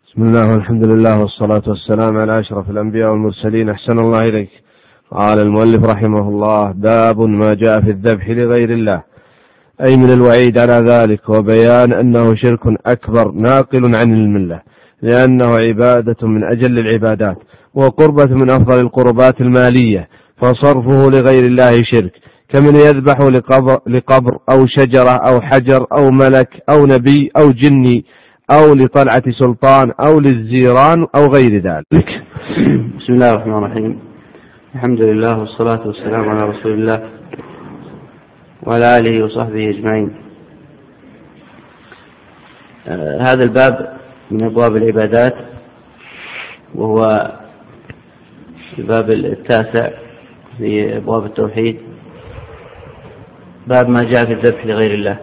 بسم الله والحمد لله والصلاة والسلام على أشرف الأنبياء والمرسلين. أحسن الله إليك. قال المؤلف رحمه الله: باب ما جاء في الذبح لغير الله، أي من الوعيد على ذلك وبيان أنه شرك أكبر ناقل عن الملة، لأنه عبادة من أجل العبادات وقربة من أفضل القربات المالية، فصرفه لغير الله شرك، كمن يذبح لقبر أو شجرة أو حجر أو ملك أو نبي أو جني أو لطلعة سلطان أو للزيران أو غير ذلك. بسم الله الرحمن الرحيم. الحمد لله والصلاة والسلام على رسول الله وعلى آله وصحبه أجمعين. هذا الباب من أبواب العبادات، وهو الباب التاسع في أبواب التوحيد، باب ما جاء في الذبح لغير الله.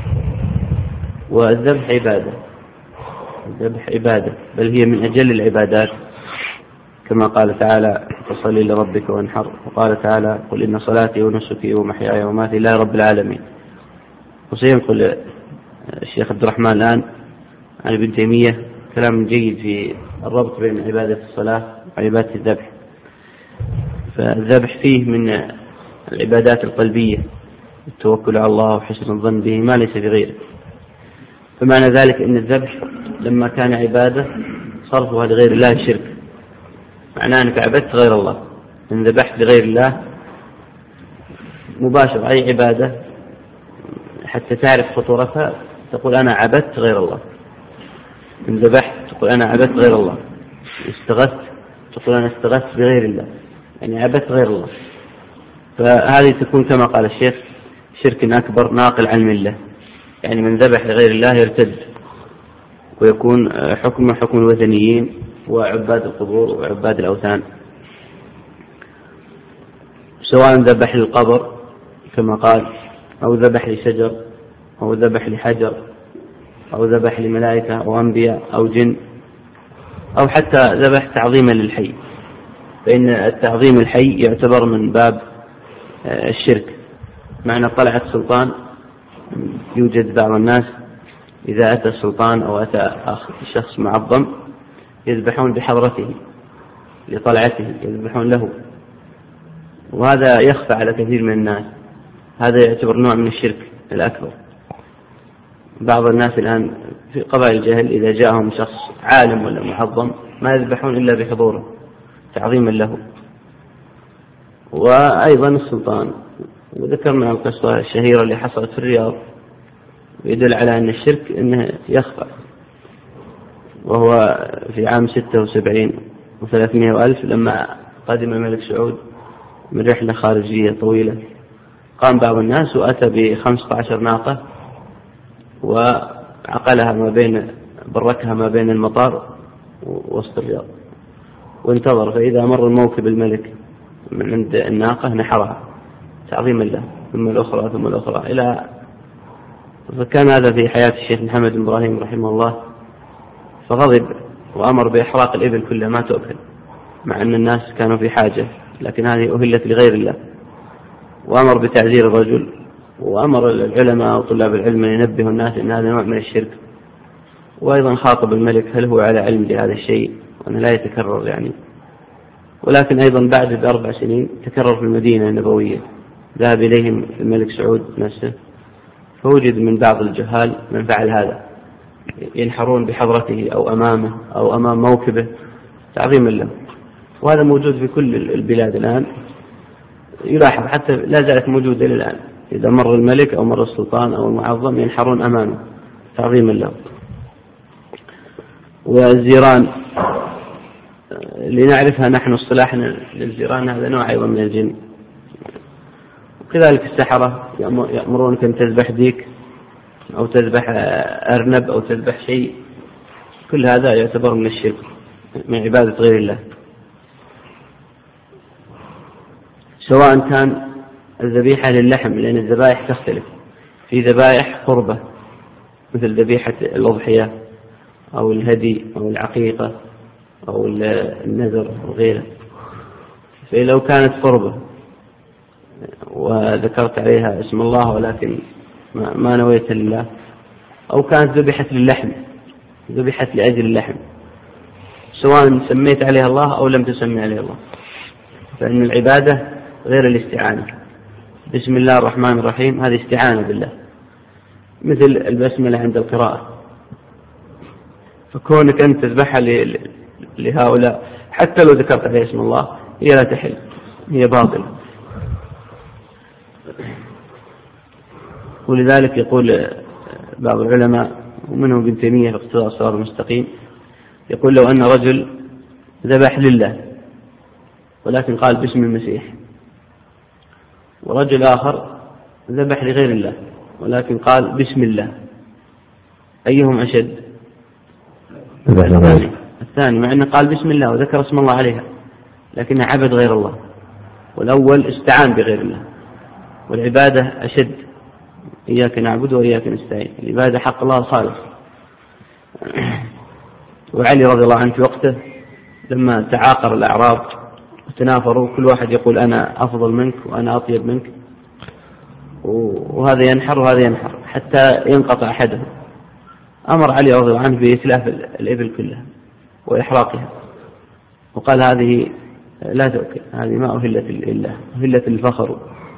والذبح عبادة، الذبح عبادة، بل هي من أجل العبادات، كما قال تعالى: فصل لربك وانحر. وقال تعالى: قل إن صلاتي ونسكي ومحياي ومماتي لله رب العالمين. وسينقل الشيخ عبد الرحمن الآن عن ابن تيمية كلام جيد في الربط بين عبادة الصلاة وعبادة الذبح. فالذبح فيه من العبادات القلبية، التوكل على الله وحسن الظن به ما ليس بغيره. فمعنى ذلك أن الذبح لما كان عبادة صرفها لغير الله شرك، معناه أنك عبدت غير الله. إن ذبحت لغير الله مباشر أي عبادة حتى تعرف خطورتها تقول أنا عبدت غير الله. إن ذبحت تقول أنا عبدت غير الله. استغثت تقول أنا استغثت بغير الله، يعني عبدت غير الله. فهذه تكون كما قال الشيخ شرك أكبر ناقل عن الملة، يعني من ذبح لغير الله يرتد ويكون حكم الوثنيين وعباد القبور وعباد الأوثان، سواء ذبح للقبر كما قال، أو ذبح لشجر، أو ذبح لحجر، أو ذبح لملائكة أو أنبياء أو جن، أو حتى ذبح تعظيما للحي. فإن التعظيم الحي يعتبر من باب الشرك. معنى طلعة سلطان، يوجد بعض الناس إذا أتى السلطان أو أتى شخص معظم يذبحون بحضرته لطلعته، يذبحون له، وهذا يخفى على كثير من الناس. هذا يعتبر نوع من الشرك الأكبر. بعض الناس الآن في قبائل الجهل إذا جاءهم شخص عالم ولا معظم ما يذبحون إلا بحضوره تعظيما له. وأيضا السلطان، وذكرنا القصة الشهيرة اللي حصلت في الرياض، يدل على أن الشرك أنه يخفى. وهو في عام 76 و300,000 لما قدم الملك سعود من رحلة خارجية طويلة، قام بعض الناس وأتى ب15 ناقة وعقلها بركها ما بين المطار ووسط الرياض، وانتظر. فإذا مر الموكب الملك من عند الناقة نحرها تعظيما له، ثم الأخرى ثم الأخرى إلى. فكان هذا في حياة الشيخ محمد بن إبراهيم رحمه الله، فغضب وأمر بإحراق الإبل كلها ما تؤكل، مع أن الناس كانوا في حاجة، لكن هذه أهلت لغير الله. وأمر بتعزير الرجل، وأمر العلماء وطلاب العلم ينبهوا الناس أن هذا نوع من الشرك. وأيضا خاطب الملك هل هو على علم بهذا الشيء وأنه لا يتكرر يعني. ولكن أيضا بعد ب4 سنين تكرر في المدينة النبوية، ذهب إليهم الملك سعود نفسه، فوجد من بعض الجهال من فعل هذا، ينحرون بحضرته أو أمامه أو أمام موكبه تعظيما له. وهذا موجود في كل البلاد الآن، يلاحظ حتى لا زالت موجودة إلى الآن. إذا مر الملك أو مر السلطان أو المعظم ينحرون أمامه تعظيما له. والزيران لنعرفها نحن اصطلاحنا للزيران، هذا نوع أيضا من الجن. وكذلك السحرة يأمرونك أن تذبح ديك أو تذبح أرنب أو تذبح شيء، كل هذا يعتبر من الشرك، من عبادة غير الله. سواء كان الذبيحة للحم، لأن الذبائح تختلف. في ذبائح قربة مثل ذبيحة الأضحية أو الهدي أو العقيقة أو النذر وغيره. فلو كانت قربة وذكرت عليها اسم الله ولكن ما نويت لله، أو كانت ذبحت للحم، ذبحت لأجل اللحم، سواء سميت عليها الله أو لم تسمي عليها الله، فإن العبادة غير الاستعانة. بسم الله الرحمن الرحيم هذه استعانة بالله، مثل البسملة عند القراءة. فكونك أنت تذبحها لهؤلاء حتى لو ذكرت عليه اسم الله هي لا تحل، هي باطلة. ولذلك يقول بعض العلماء ومنهم ابن تيمية في اقتضاء الصراط المستقيم، يقول لو أن رجل ذبح لله ولكن قال باسم المسيح، ورجل آخر ذبح لغير الله ولكن قال بسم الله، أيهم أشد؟ الثاني، مع أنه قال بسم الله وذكر اسم الله عليها لكنه عبد غير الله، والأول استعان بغير الله. والعبادة أشد، إياك نعبد وإياك نستعين، العبادة حق الله خالص. وعلي رضي الله عنه في وقته لما تعاقر الأعراب وتنافروا، كل واحد يقول أنا أفضل منك وأنا أطيب منك، وهذا ينحر وهذا ينحر حتى ينقطع أحدهم. أمر علي رضي الله عنه بإتلاف الإبل كلها وإحراقها، وقال هذه لا تؤكل، هذه ما أهلت لله، أهلت الفخر.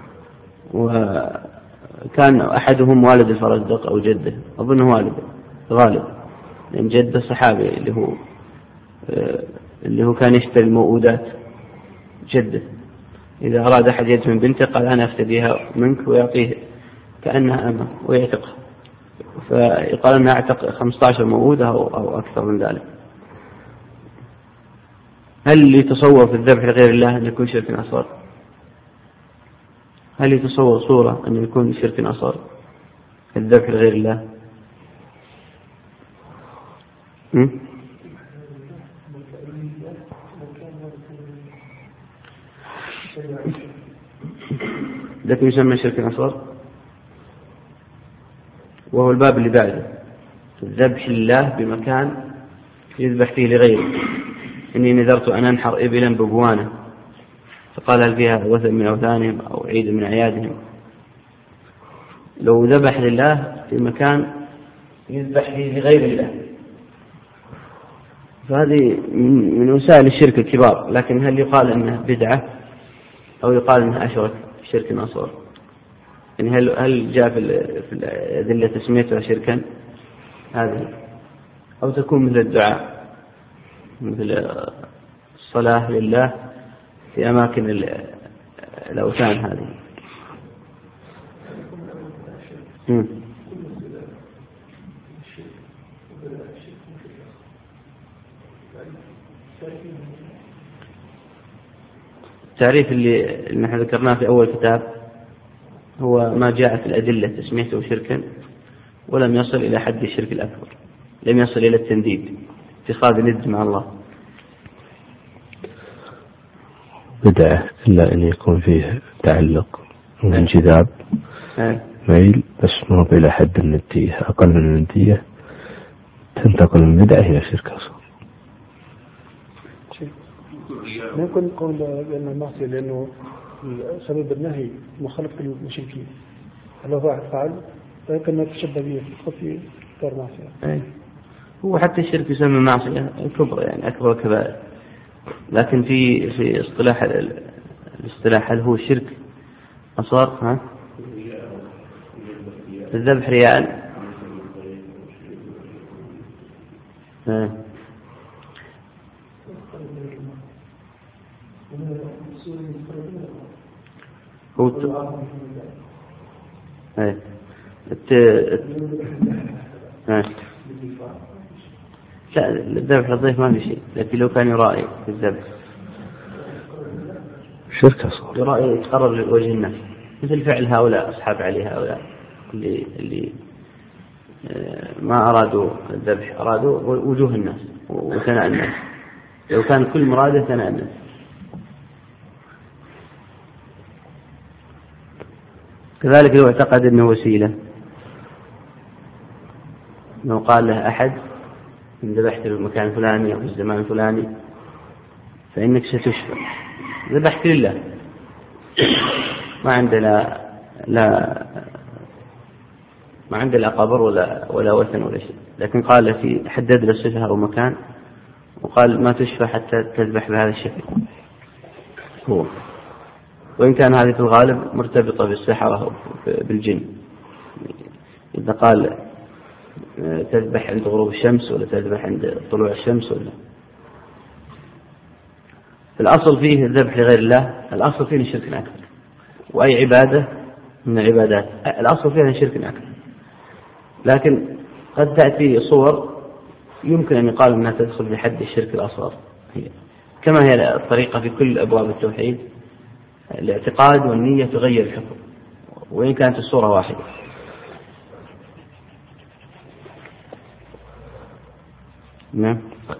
وكان أحدهم والد الفرزدق أو جده، أظنه والده غالب، لأن جده الصحابي اللي هو كان يشتري الموؤودات جده، إذا أراد أحد يدفن بنته قال أنا أفتديها منك ويعطيه كأنها أمه ويعتقها، فيقال أنها أعتق 15 موؤودة أو أكثر من ذلك. هل يتصور في الذبح لغير الله أن يكون شرك أصغر؟ هل يتصور صورة أن يكون شرك أصغر في الذبح لغير الله؟ لكن يسمى شرك أصغر، وهو الباب اللي بعده، الذبح لله بمكان يذبح فيه لغيره. إني نذرت أن أنحر إبلا ببوانة، فقال هل فيها وثن من أوثانهم أو عيد من أعيادهم. لو ذبح لله في مكان يذبح فيه لغير الله فهذه من وسائل الشرك الكبار، لكن هل يقال أنها بدعة أو يقال أنها أشرك شرك أصغر؟ يعني هل جاء في الأدلة تسميتها شركا هذه، أو تكون مثل الدعاء مثل الصلاة لله في أماكن الأوثان هذه؟ التعريف اللي نحن ذكرناه في أول كتاب هو ما جاء في الأدلة تسميته شركا ولم يصل إلى حد الشرك الأكبر، لم يصل إلى التنديد، اتخاذ ند مع الله. بدعة إلا أن يكون فيه تعلق وانجذاب ميل، بس ما هو إلى حد الندية، أقل من الندية تنتقل من بدعة إلى شرك أصغر. ما يكون نقول بأن المعصية لأنه سبب النهي مخالفة المشركين، لو واحد فعل فيمكن أن تشبه به في غير معصية. هو حتى الشرك يسمى معصية كبرى، يعني أكبر الكبائر، لكن في الاصطلاح هل هو شرك أصغر؟ الذبح رياء. لا، الذبح للضيف ما في شيء، لكن لو كان يرائي في الذبح شرك أصغر، يرائي يتقرب لوجه الناس، مثل فعل هؤلاء أصحاب علي، هؤلاء اللي ما أرادوا الذبح، أرادوا وجوه الناس وثناء الناس، لو كان كل مراده ثناء الناس. كذلك لو اعتقد أنه وسيلة، لو قال له أحد إن ذبحت في المكان الفلاني أو في الزمان الفلاني فإنك ستشفى، ذبحت لله، ما عنده ما عنده لا قبر ولا وثن ولا شيء، لكن قال له حدد له صفة أو مكان وقال ما تشفى حتى تذبح بهذا الشكل هو، وإن كان هذه في الغالب مرتبطة بالسحرة بالجن. إذا قال تذبح عند غروب الشمس ولا تذبح عند طلوع الشمس ولا. الأصل فيه الذبح لغير الله، الأصل فيه شرك أكبر، وأي عبادة من العبادات الأصل فيها شرك أكبر، لكن قد تأتي صور يمكن أن يقال أنها تدخل في حد الشرك الأصغر، كما هي الطريقة في كل أبواب التوحيد، الاعتقاد والنية تغير الحكم وإن كانت الصورة واحدة. نعم.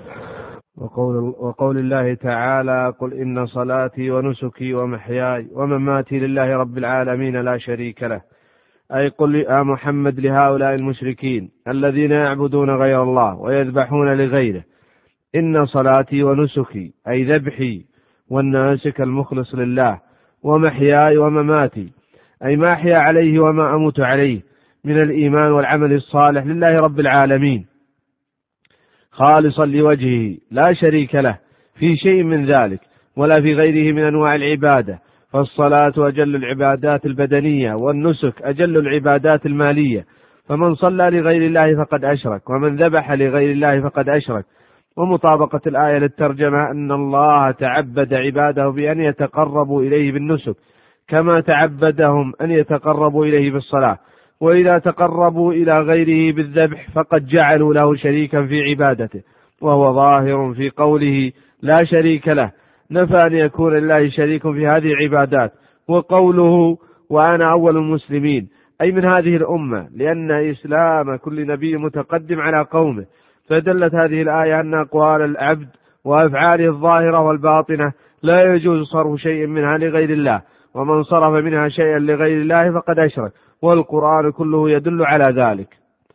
وقول الله تعالى قل إن صلاتي ونسكي ومحياي ومماتي لله رب العالمين لا شريك له، أي قل يا محمد لهؤلاء المشركين الذين يعبدون غير الله ويذبحون لغيره إن صلاتي ونسكي أي ذبحي والناسك المخلص لله، ومحياي ومماتي أي ما أحيا عليه وما أموت عليه من الإيمان والعمل الصالح لله رب العالمين خالصا لوجهه لا شريك له في شيء من ذلك ولا في غيره من أنواع العبادة، فالصلاة أجل العبادات البدنية والنسك أجل العبادات المالية، فمن صلى لغير الله فقد أشرك ومن ذبح لغير الله فقد أشرك. ومطابقة الآية للترجمة أن الله تعبد عباده بأن يتقربوا إليه بالنسك كما تعبدهم أن يتقربوا إليه بالصلاة، وإذا تقربوا إلى غيره بالذبح فقد جعلوا له شريكا في عبادته، وهو ظاهر في قوله لا شريك له، نفى أن يكون لله شريك في هذه العبادات. وقوله وأنا أول المسلمين أي من هذه الأمة، لأن إسلام كل نبي متقدم على قومه، فدلت هذه الآية أن أقوال العبد وأفعاله الظاهرة والباطنة لا يجوز صرف شيء منها لغير الله، ومن صرف منها شيئا لغير الله فقد أشرك، والقرآن كله يدل على ذلك.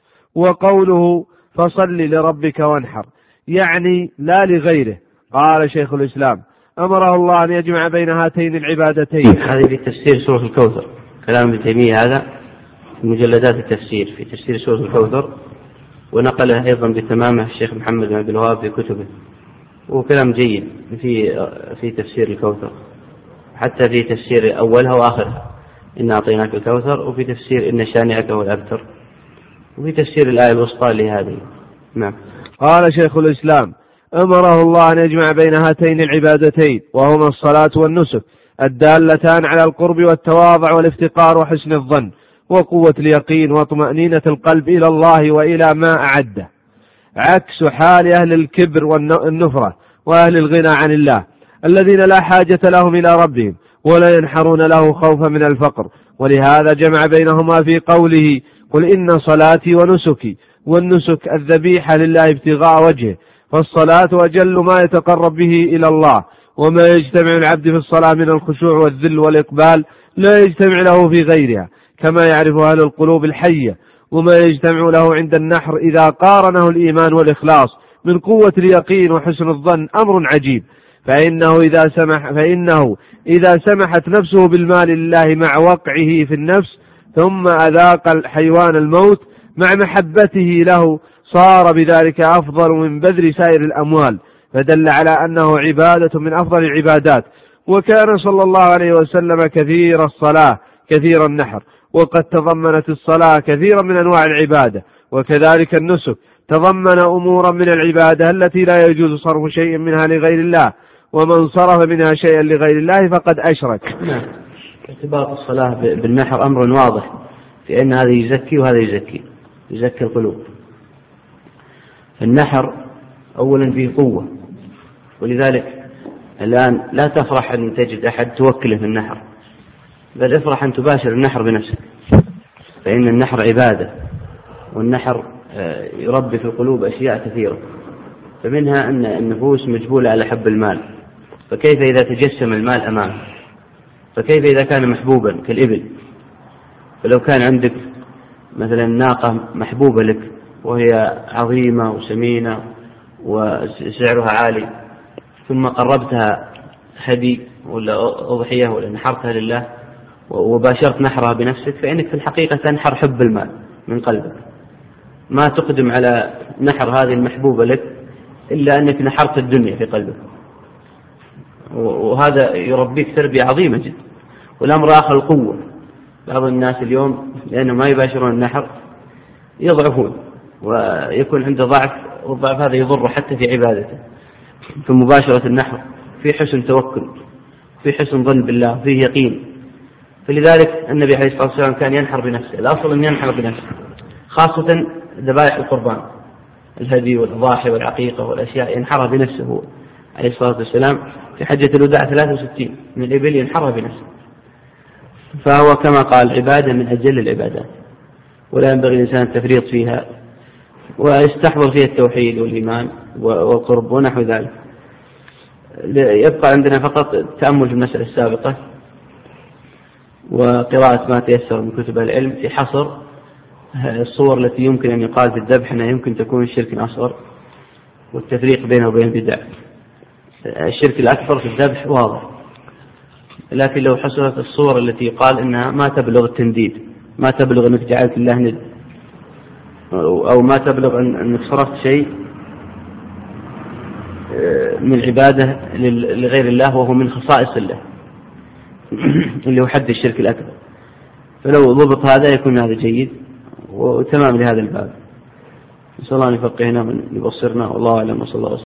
وقوله فصل لربك وانحر يعني لا لغيره. قال شيخ الإسلام أمره الله أن يجمع بين هاتين العبادتين. هذه في تفسير سورة الكوثر، كلام ابن تيمية هذا في مجلدات التفسير في تفسير سورة الكوثر، ونقله أيضا بتمامه الشيخ محمد بن عبد الوهاب في كتبه، وكلام جيد في تفسير الكوثر، حتى في تفسير أولها وآخرها إن أعطيناك الكوثر، وفي تفسير إن شانئك هو الأبتر، وفي تفسير الآية الوسطى لهذه. نعم. قال شيخ الإسلام أمره الله أن يجمع بين هاتين العبادتين وهما الصلاة والنسك الدالتان على القرب والتواضع والافتقار وحسن الظن وقوة اليقين وطمأنينة القلب إلى الله وإلى ما أعده، عكس حال أهل الكبر والنفرة وأهل الغنى عن الله الذين لا حاجة لهم إلى ربهم ولا ينحرون له خوفا من الفقر. ولهذا جمع بينهما في قوله قل إن صلاتي ونسكي، والنسك الذبيحة لله ابتغاء وجهه، فالصلاة أجل ما يتقرب به إلى الله، وما يجتمع العبد في الصلاة من الخشوع والذل والإقبال لا يجتمع له في غيرها، كما يعرف أهل القلوب الحية. وما يجتمع له عند النحر إذا قارنه الإيمان والإخلاص من قوة اليقين وحسن الظن أمر عجيب، فإنه إذا سمحت نفسه بالمال لله مع وقعه في النفس ثم أذاق الحيوان الموت مع محبته له صار بذلك أفضل من بذل سائر الأموال، فدل على أنه عبادة من أفضل العبادات. وكان صلى الله عليه وسلم كثير الصلاة كثير النحر، وقد تضمنت الصلاة كثيرا من أنواع العبادة، وكذلك النسك تضمن أمورا من العبادة التي لا يجوز صرف شيء منها لغير الله، ومن صرف منها شيئا لغير الله فقد أشرك. نعم. ارتباط الصلاة بالنحر أمر واضح، في أن هذا يزكي وهذا يزكي القلوب. النحر أولا فيه قوة، ولذلك الآن لا تفرح أن تجد أحد توكله في النحر، بل افرح أن تباشر النحر بنفسك، فإن النحر عبادة، والنحر يربي في القلوب أشياء كثيرة، فمنها أن النفوس مجبولة على حب المال، فكيف إذا تجسم المال أمامه؟ فكيف إذا كان محبوبا كالإبل؟ فلو كان عندك مثلا ناقة محبوبة لك وهي عظيمة وسمينة وسعرها عالي، ثم قربتها هدي ولا أضحية ولا نحرتها لله وباشرت نحرها بنفسك، فإنك في الحقيقة تنحر حب المال من قلبك، ما تقدم على نحر هذه المحبوبة لك إلا أنك نحرت الدنيا في قلبك، وهذا يربيك تربية عظيمة جدا. والأمر آخر القوة. بعض الناس اليوم لأنه ما يباشرون النحر يضعفون ويكون عنده ضعف، والضعف هذا يضر حتى في عبادته، في مباشرة النحر في حسن توكل، في حسن ظن بالله، فيه يقين. فلذلك النبي عليه الصلاة والسلام كان ينحر بنفسه. الأصل أن ينحر بنفسه، خاصة ذبائح القربان، الهدي والأضاحي والعقيقة والأشياء ينحرها بنفسه هو عليه الصلاة والسلام. في حجة الوداع 63 من الإبل ينحرها بنفسه. فهو كما قال عبادة من أجل العبادات، ولا ينبغي الإنسان التفريط فيها، ويستحضر فيها التوحيد والإيمان والقرب ونحو ذلك. يبقى عندنا فقط التأمل في المسألة السابقة وقراءة ما تيسر من كتب العلم في حصر الصور التي يمكن أن يقال في الذبح أنها يمكن تكون الشرك الأصغر، والتفريق بينه وبين البدع. الشرك الأكبر في الذبح واضح، لكن لو حصلت الصور التي يقال أنها ما تبلغ التنديد، ما تبلغ أنك جعلت الله ند، أو ما تبلغ أنك صرفت شيء من عبادة لغير الله وهو من خصائص الله اللي هو حد الشرك الأكبر، فلو ضبط هذا يكون هذا جيد وتمام لهذا الباب. نسأل الله أن يفقهنا من يبصرنا، والله أعلم، وصلى الله